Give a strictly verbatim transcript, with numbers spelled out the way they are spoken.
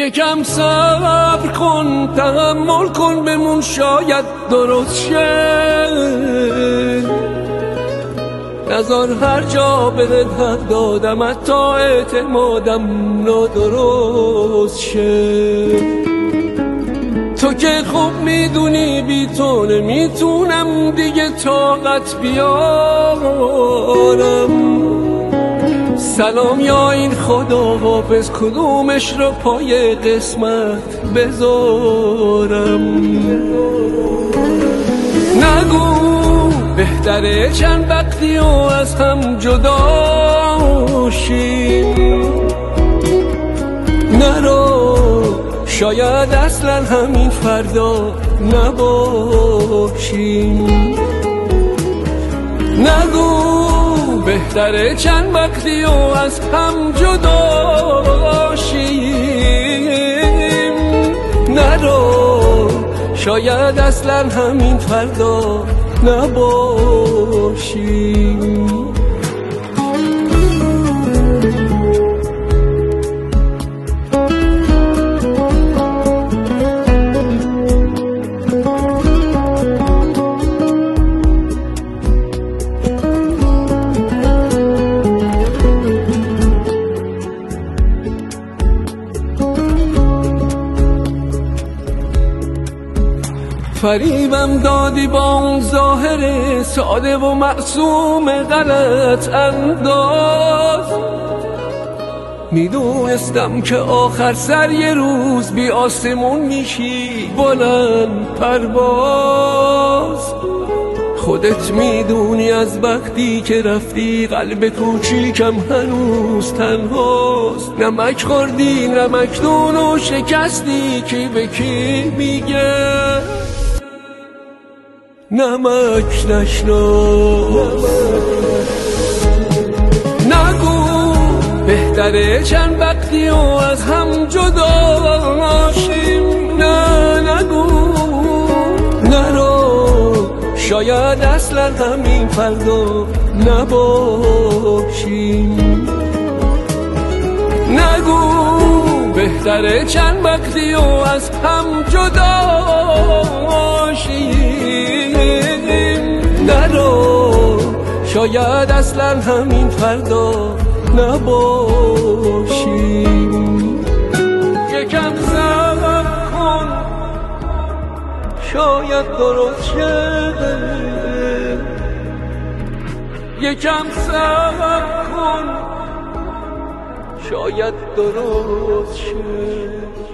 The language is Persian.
یکم صبر کن، تحمل کن، بمون شاید درست شه. نزار هر جا بهت حق دادم حتی اعتمادم نادرست شه. تو که خوب میدونی بی تو نمیتونم دیگه طاقت بیارم. سلام یا این خدا حافظ، کدومش رو پای قسمت بذارم. نگو بهتره چند وقتی و از هم جدا شیم. نرو شاید اصلا همین فردا نباشیم. نگو بهتره چند وقتی و از هم جدا شیم. نرو شاید اصلا همین فردا نباشیم. فریبم دادی با اون ظاهر ساده و معصوم غلط انداز. میدونستم که آخر سر یه روز بی آسمون میشی بلند پرواز. خودت میدونی از وقتی که رفتی قلب کوچیکم هنوز تنهاست. نمک خوردی نمکدون و شکستی، کی به کی میگه نمک نشناس. نگو بهتره چند وقتی و از هم جدا شیم. نه نگو نرو شاید اصلا همین فردا نباشیم. نگو بهتره چند وقتی و از هم جدا شیم. نرو شاید اصلا همین فردا نباشیم. یکم صبر کن شاید درست شه. یکم صبر کن شاید درست شه.